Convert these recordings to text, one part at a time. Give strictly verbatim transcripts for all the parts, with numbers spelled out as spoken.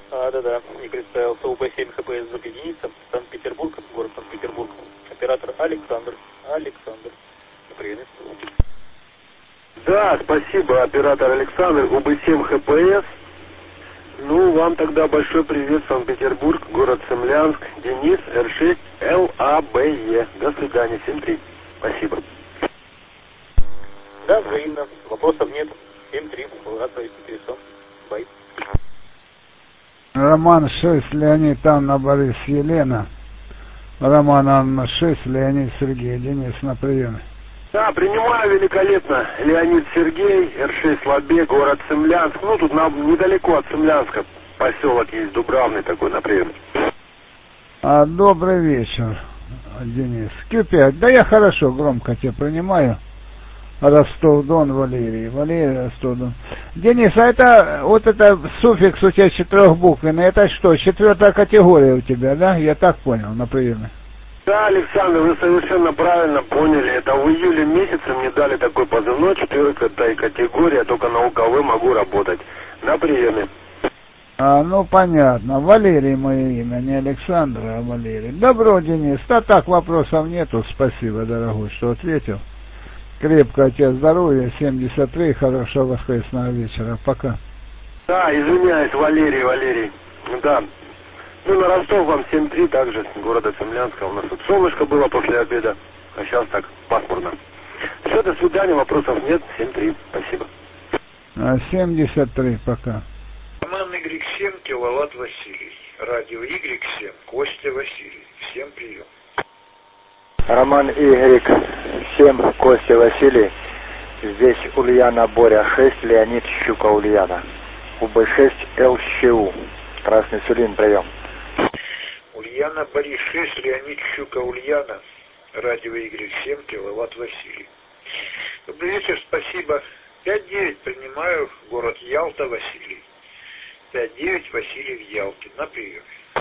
А, да-да, не представился. У Б семь Х П С звук единица, Санкт-Петербург, город Санкт-Петербург. Оператор Александр. Александр. Привет. Да, спасибо, оператор Александр, У Б семь Х П С. Ну, вам тогда большой привет, Санкт-Петербург, город Цимлянск, Денис, Р шесть Л А Б Е. До свидания, семь три. Спасибо. Да, взаимно. Вопросов нет. семь три. Ладно, интересно. Бай. Роман шесть, Леонид, Анна, Борис, Елена. Роман, Анна шесть, Леонид, Сергей. Денис на приеме. Да, принимаю великолепно. Леонид, Сергей, Р шесть Лабе, город Цимлянск. Ну, тут нам недалеко от Цимлянска поселок есть, Дубравный такой, на приеме. А, добрый вечер, Денис. Q пять. Да я хорошо, громко тебя принимаю. Ростов-Дон, Валерий. Валерий, Ростов-Дон. Денис, а это, вот это суффикс у тебя четырехбуквенный, это что, четвертая категория у тебя, да? Я так понял, на приеме. Да, Александр, вы совершенно правильно поняли. Это в июле месяце мне дали такой позывной, четвертая категория, только на У К В могу работать. На приеме. А, ну понятно. Валерий мое имя, не Александр, а Валерий. Добро, Денис. Да так, вопросов нету. Спасибо, дорогой, что ответил. Крепкого тебе здоровья, семьдесят три, хорошего воскресного вечера. Пока. Да, извиняюсь, Валерий, Валерий. Да. Ну, на Ростов вам семь три, также с города Цимлянска. У нас тут солнышко было после обеда, а сейчас так пасмурно. Все, до свидания, вопросов нет. семь три, спасибо. семьдесят три, пока. Роман Y семь, киловатт Василий. Радио Y семь, Костя Василий. Всем прием. Роман Y семь, Костя Василий. Здесь Ульяна Боря шесть, Леонид Щука Ульяна. У Б шесть Л Щ У. Красный Сулин, прием. Ульяна Борис шесть, Леонид Щука Ульяна. Радио Y семь, киловатт Василий. Добрый вечер, спасибо. пять девять принимаю, город Ялта, Василий. пять девять, Василий в Ялте. На приеме.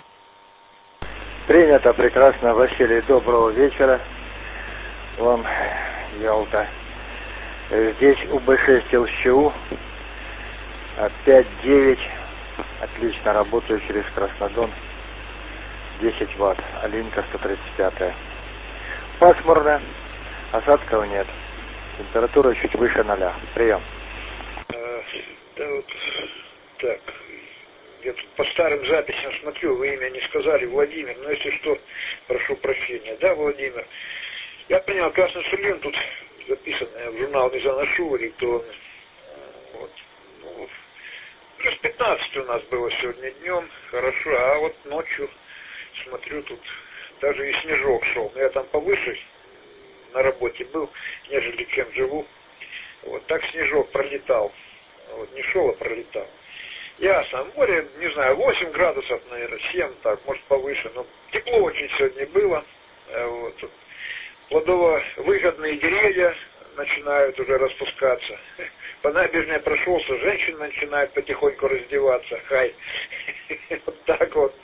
Принято, прекрасно, Василий, доброго вечера. Вам, Ялта. Здесь У Б шесть Л Щ У. пять девять. Отлично, работаю через Краснодон. десять ватт. Алинка сто тридцать пять. Пасмурно. Осадков нет. Температура чуть выше ноля. Прием. А, да вот, так. Я тут по старым записям смотрю, вы имя не сказали, Владимир. Но если что, прошу прощения. Да, Владимир? Я понял, Красный Сулин тут записано, в журнал не заношу электронный. Вот. Ну, плюс пятнадцать у нас было сегодня днем, хорошо, а вот ночью, смотрю, тут даже и снежок шел. Но я там повыше на работе был, нежели чем живу. Вот так снежок пролетал. Вот, не шел, а пролетал. Ясно. Море, не знаю, восемь градусов, наверное, семь, так, может повыше. Но тепло очень сегодня было. Вот. Плодово-выгодные деревья начинают уже распускаться. По набережной прошелся, женщины начинают потихоньку раздеваться. Хай. Вот так вот.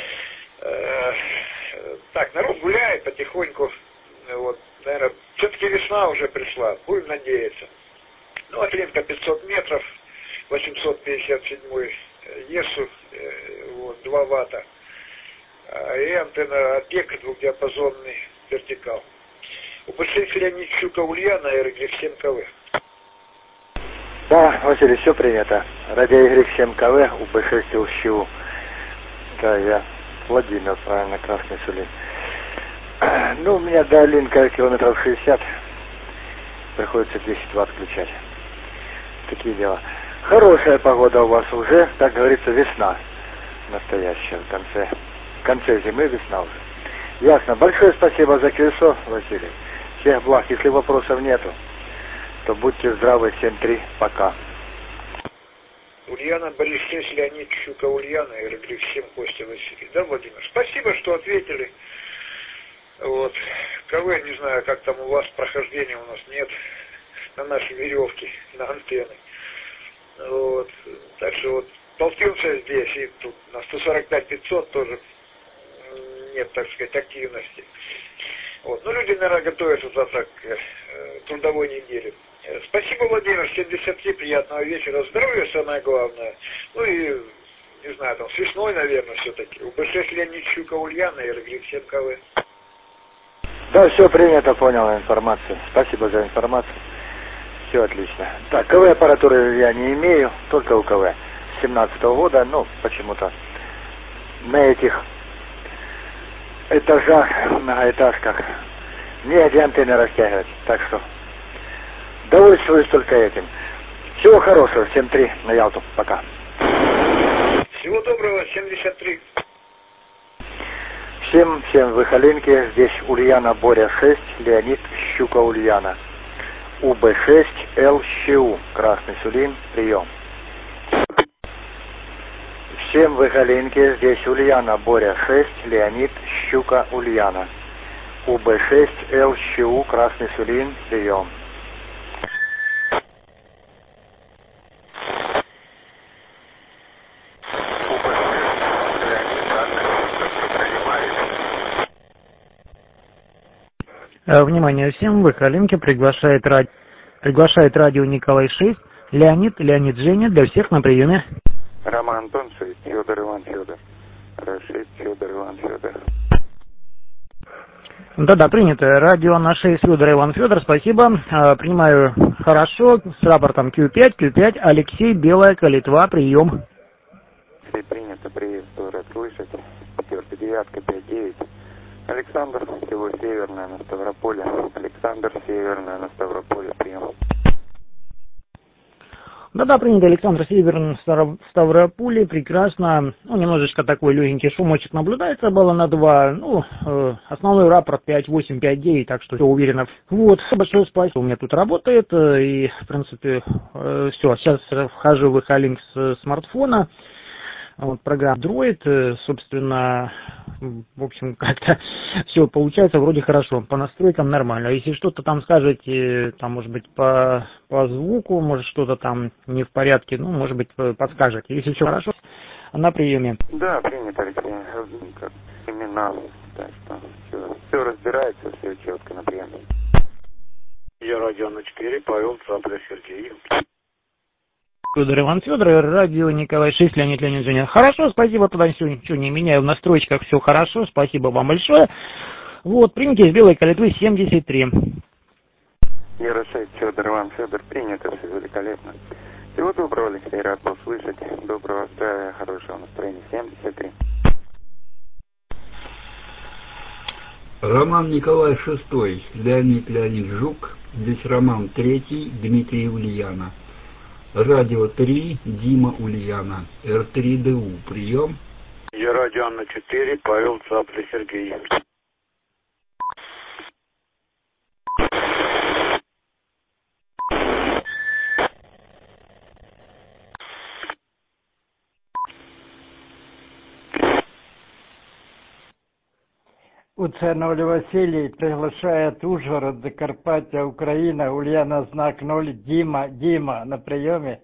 Так, народ гуляет потихоньку. Вот, наверное, все-таки весна уже пришла. Будем надеяться. Ну, отринка пятьсот метров, восемьсот пятьдесят семь ЕСУ, вот, два ватта. И антенна опека двухдиапазонный вертикал. У Б шесть Леонид Щука Ульяна, Р Y семь К В. Да, Василий, все принято. Радио Y семь К В, У Б шесть Л Щ У. Да, я Владимир, правильно, Красный Сулин. Ну, у меня до Алинка километров шестьдесят. Приходится десять ватт включать. Такие дела. Хорошая погода у вас уже, так говорится, весна. Настоящая, в конце, в конце зимы весна уже. Ясно. Большое спасибо за КСО, Василий. Всех благ. Если вопросов нету, то будьте здравы. семь три. Пока. Ульяна Борис шесть, Леонид Щука Ульяна, Р Y семь Костя Василий. Да, Владимир? Спасибо, что ответили. Вот. КВ, не знаю, как там у вас, прохождения у нас нет на нашей веревке, на антенны. Вот. Так что вот толкнемся здесь, и тут на сто сорок пять пятьсот тоже нет, так сказать, активности. Вот. Ну, люди, наверное, готовятся завтра к э, трудовой неделе. Спасибо, Владимир, семьдесят три, приятного вечера, здоровья, самое главное. Ну и не знаю, там, с весной, наверное, все-таки. У Б шесть Леонид Щука Ульяна, РГ семь КВ. Да, все принято, понял информацию. Спасибо за информацию. Все отлично. Так, КВ-аппаратуры я не имею, только у КВ. семнадцатого года, ну, почему-то на этих этажах, многоэтажках негде антенны растягивать. Так что довольствуюсь только этим. Всего хорошего, семь три на Ялту. Пока. Всего доброго, семьдесят три. Всем, всем в Ихалинке. Здесь Ульяна Боря шесть, Леонид Щука Ульяна. У Б шесть Л ЩУ. Красный Сулин. Прием. Всем в Ихалинке. Здесь Ульяна Боря шесть, Леонид Щука Ульяна. У Б шесть Л ЩУ. Красный Сулин. Прием. Внимание всем, в Ихалинке приглашает, ради... приглашает радио Николай шесть, Леонид, Леонид Женя, для всех на приеме. Роман Антон шесть, Федор Иван Федор. Раз шесть, Федор Иван Федор. Да-да, принято. Радио на шесть, Федор Иван Федор, спасибо. Принимаю хорошо, с рапортом Q пять, Q пять, Алексей, Белая Калитва, прием. Все принято, приветствую, рад слышать. Пятерка, девятка, пять, девять. Александр, село Северное на Ставрополе. Александр, Северное на Ставрополе, прием. Да-да, принято, Александр, Северное в Ставрополе, прекрасно. Ну, немножечко такой легенький шумочек наблюдается, было на два. Ну, э, основной рапорт пять восемь, пять девять, так что все уверенно. Вот, большое спасибо, у меня тут работает, э, и, в принципе, э, все, сейчас вхожу в Ихалинк с смартфона. Вот, программа Android, собственно, в общем, как-то все получается вроде хорошо, по настройкам нормально. А если что-то там скажете, там, может быть, по, по звуку, может, что-то там не в порядке, ну, может быть, подскажете. Если все хорошо, на приеме. Да, принято, Алексей, как имена, так что все, все разбирается, все четко на приеме. Я радио на четыре, Павел, Цапля, Сергей. Федор Иван Федор, радио Николай шесть, Леонид Леонид Женя. Хорошо, спасибо, тогда сегодня ничего не меняю, в настройках все хорошо, спасибо вам большое. Вот, примите из Белой Калитвы семьдесят три. Яра шесть, Федор Иван Федор, принято, все великолепно. Всего доброго, Алексей, рад был слышать. Доброго здравия, хорошего настроения, семьдесят три. Роман Николай шестой, Леонид Леонид Жук, здесь Роман третий, Дмитрий Ульяна. Радио три, Дима Ульяна. Р три Д У. Прием. Я радио на четыре, Павел, Цапля, Сергей. Уценоль Василий приглашает Ужгород, Закарпаття, Украина, Ульяна, знак ноль, Дима, Дима, на приеме.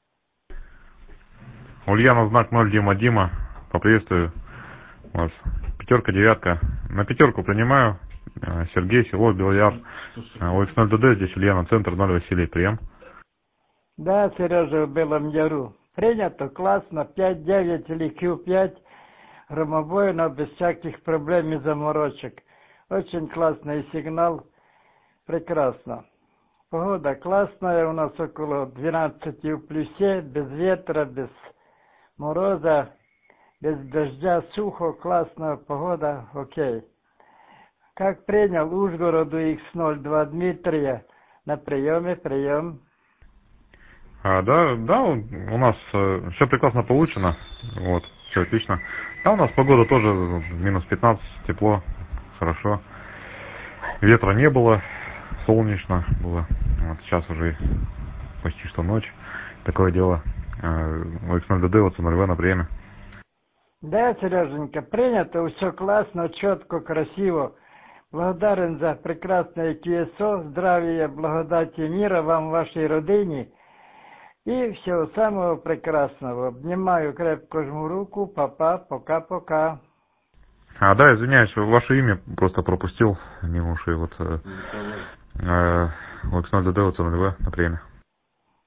Ульяна, знак ноль, Дима, Дима, поприветствую вас. Пятерка, девятка. На пятерку принимаю. Сергей, село Белояр. О Икс ноль Д Д, здесь Ульяна, центр ноль, Василий, прием. Да, Сережа, в Белом Яру. Принято, классно, пять девять или Q пять. Громовой, но без всяких проблем и заморочек. Очень классный сигнал. Прекрасно. Погода классная, у нас около двенадцати в плюсе, без ветра, без мороза, без дождя, сухо, классная погода, окей. Как принял Ужгороду Икс ноль два Дмитрия на приеме, прием. А, да, да, у нас э, все прекрасно получено, вот, все отлично. А у нас погода тоже минус пятнадцать, тепло, хорошо. Ветра не было, солнечно было. Вот сейчас уже почти что ночь. Такое дело. У Икс ноль Д Д, вот ноль В на приеме. Да, Сереженька, принято, все классно, четко, красиво. Благодарен за прекрасное Q S O, здравия, благодати, мира вам, вашей родине. И всего самого прекрасного. Обнимаю, крепко жму руку. Папа, пока-пока. А, да, извиняюсь, ваше имя просто пропустил мимо ушей. Вот, э, э, Икс ноль Д Д, вот ноль В на приеме.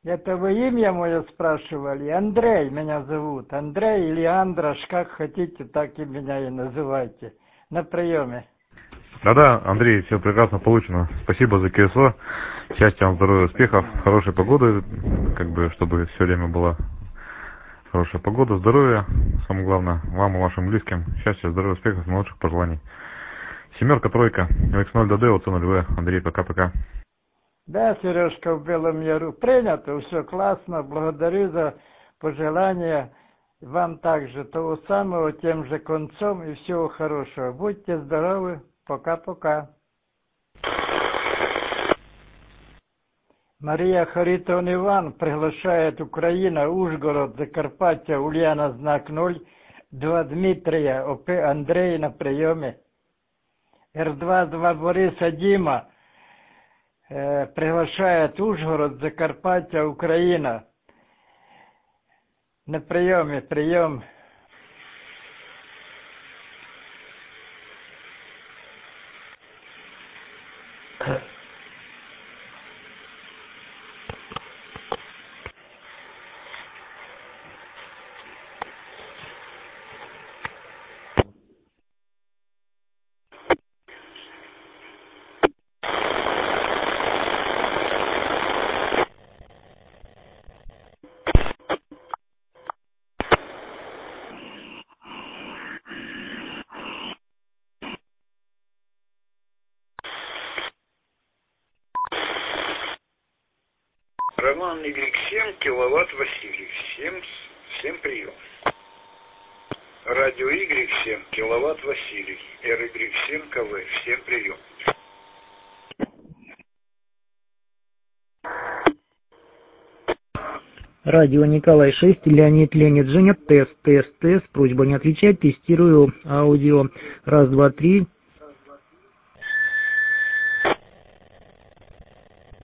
Это вы имя мое спрашивали? Андрей меня зовут. Андрей или Андрош, как хотите, так и меня и называйте. На приеме. Да-да, Андрей, все прекрасно получено. Спасибо за КСО. Счастья вам, здоровья, успехов, хорошей погоды, как бы, чтобы все время была хорошая погода, здоровья, самое главное, вам и вашим близким. Счастья, здоровья, успехов, наилучших пожеланий. Семерка, тройка, икс ноль ДД, ОЦ ноль В. Андрей, пока-пока. Да, Сережка, в Белом Яру. Принято, все классно. Благодарю за пожелания. Вам также того самого, тем же концом и всего хорошего. Будьте здоровы. Пока-пока. Мария Харитон Иван приглашает Украина, Ужгород, Закарпаття, Ульяна, знак ноль, два Дмитрия, ОП Андрей на приеме. Р два два Бориса Дима э, приглашает Ужгород, Закарпаття, Украина. На приеме, прием. Роман игрек семь, киловатт Василий. Всем, всем прием. Радио игрек семь, киловатт Василий. эр игрек семь КВ. Всем прием. Радио Николай шесть, Леонид Ленит, Женя, тест, тест, тест, просьба не отвечать, тестирую аудио, раз, два, три,